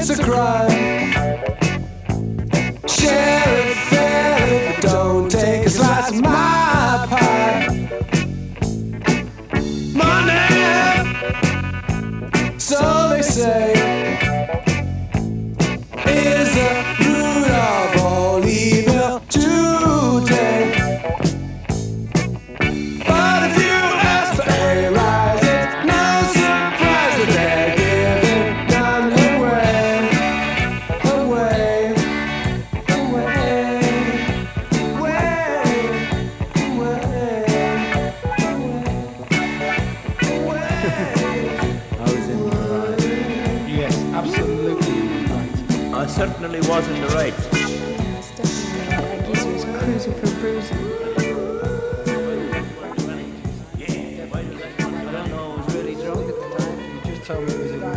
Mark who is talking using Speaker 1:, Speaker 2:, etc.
Speaker 1: it's a crime. Share it, fair it, but don't take a slice of my pie. Money, so they say, is the root of all evil today. But if you ask for a rise, it's no surprise that they're giving none away, away,
Speaker 2: I was in the right.
Speaker 3: Yes, absolutely right.
Speaker 4: I certainly was in the right.
Speaker 5: Yes, definitely. That geezer was cruising for bruising.
Speaker 4: Yeah, why did I don't know, I was really drunk at the time.
Speaker 3: You just told me it was in